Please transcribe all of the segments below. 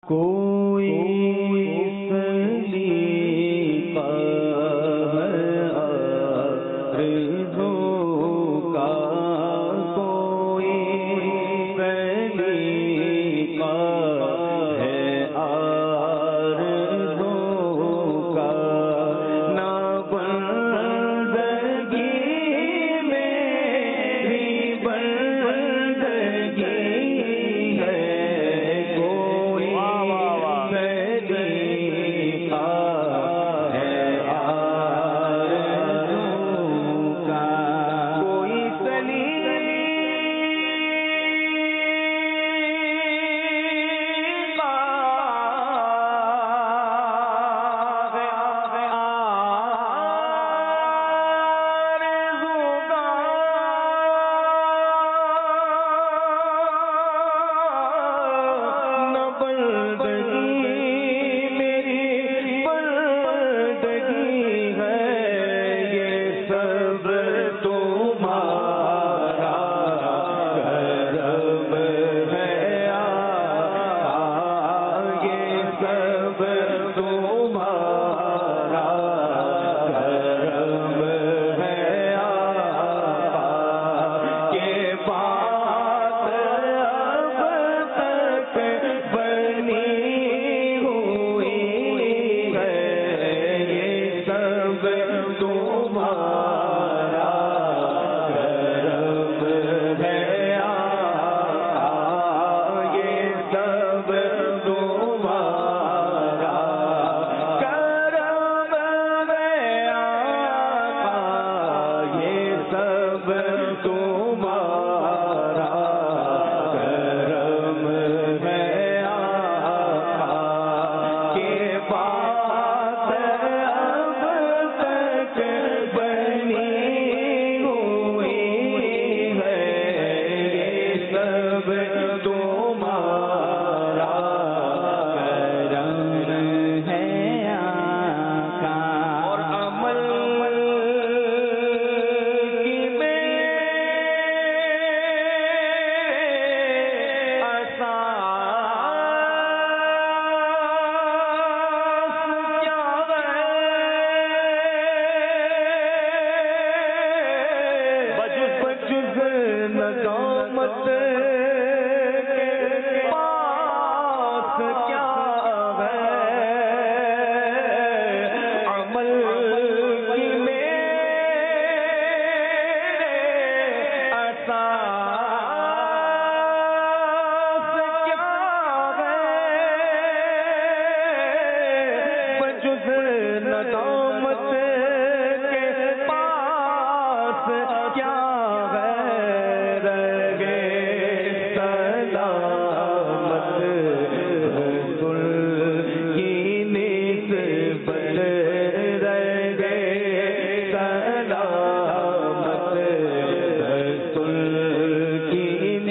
کوئی سلیقہ ہے آرزو کا، کوئی سلیقہ ہے آرزو کا، نہ بندگی میری بندگی ہے، کوئی سلیقہ ہے آرزو کا، کوئی سلیقہ ہے آرزو کا، نہ بندگی میری بندگی ہے، یہ سب تمہارا کرم ہے آقا، یہ سب تمہارا کرم ہے آقا، کہ بات اب تک بنی ہوئی ہے، یہ سب تمہارا کرم ہے آقا، یہ سب تمہارا کرم ہے آقا، یہ سب تمہارا کرم ہے آقا، کہ بات اب تک بنی ہوئی ہے، یہ سب تمہارا کرم ہے آقا، اور عمل کی بجز ندامت کے پاس کیا ہے، عمل کی میرے اساس کیا ہے، بجز ندامت کے پاس کیا ہے، رہے سلامت رسول کی نسبت، رہے سلامت رسول کی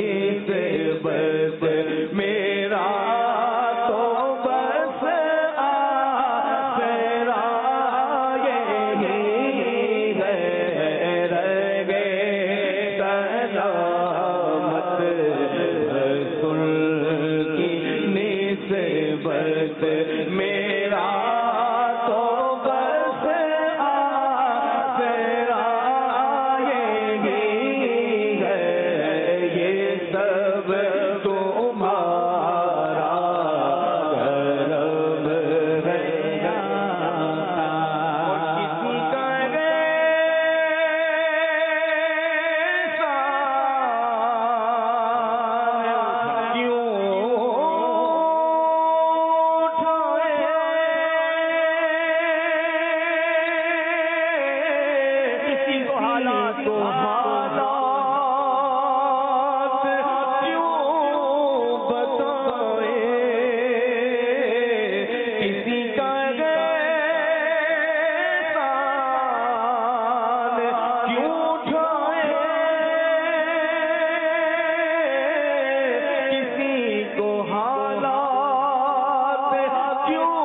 نسبت، میرا تو بس آسرا یہی ہے، رہے سلامت رسول کی نسبت، میرا تو بس آسرا یہی ہے، یہ سب تمہارا کرم ہے آقا، اور کسی کا ایسا کیوں اٹھائے، کسی کو حالات کیوں بتائے، کسی کا احسان کیوں اٹھائے، کسی کو حالات کیوں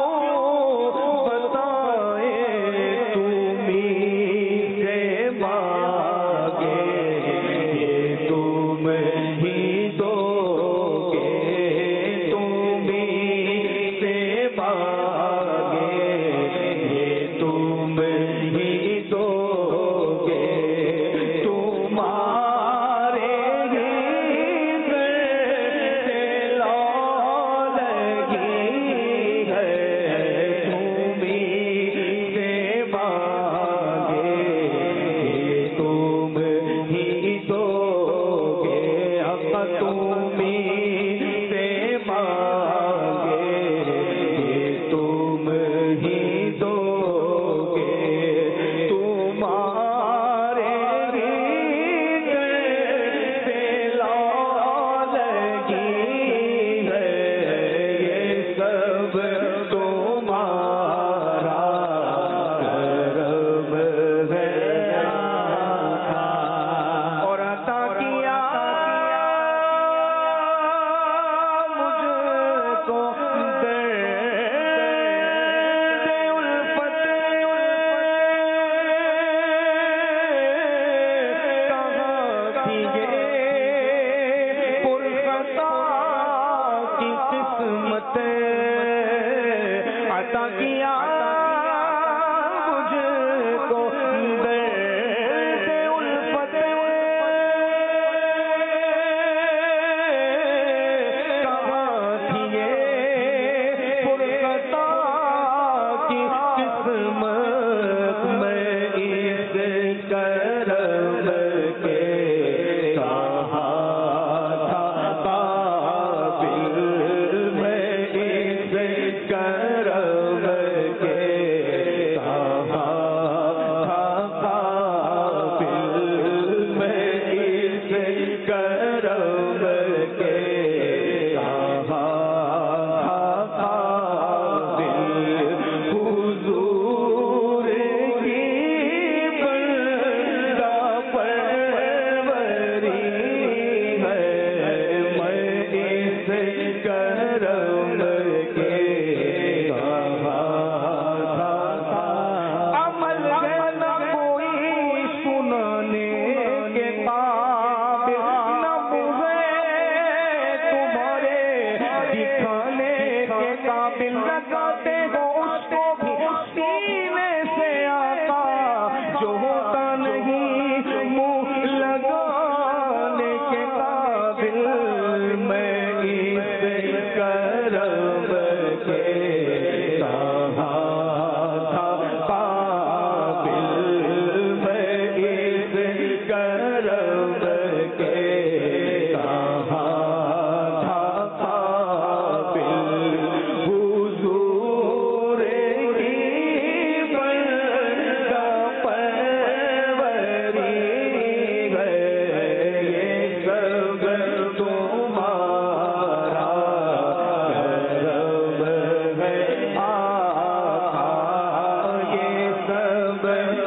بتائے، تمہیں سے مانگے تم ہی دو گے، تمہیں رحمت عطا کیا مجھ کو درد الفت کہاں تھی یہ فرقتہ کی قسمت میں اس کرم کے کہاں تھا قابل میں اس کرم کے کہاں تھا قابل میں اس کرم کے کہاں تھا قابل حضور کی بندہ پروری ہے میں اس کرم کے کہاں تھا عمل نہ کوئی سنانے کے قابل نہ مجھے تمہارے دکھانے کے قابل لگاتے ہو اس کو بھی سینے سے آقا جو ہوتا نہیں منہ لگانے کے قابل میں اس کرم کے کہاں تھا قابل میں اس کرم کے کہاں تھا قابل حضور کی بندہ پروری ہے یہ سب تمہارا کرم ہے آقا یہ سب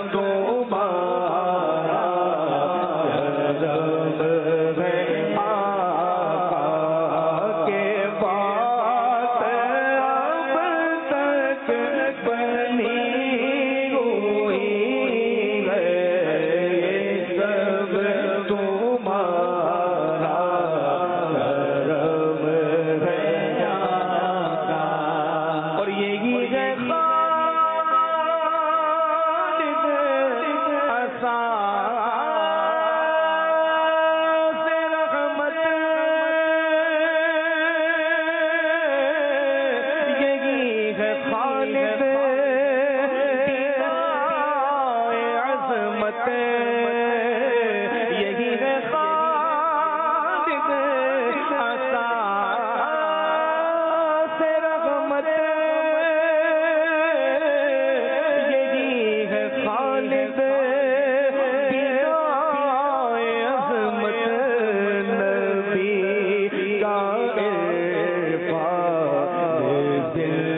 تمہارا کرم ہے آقا کے بات اب تک بنی ہوئی ہے یہ سب تمہارا کرم ہے آقا اور یہی ہے خالد اساس رحمت یہی ہے خالد دیدائے عظمت یہی ہے خالد اساس رحمت یہی ہے خالد دیدائے عظمت نبی کا عرفان دل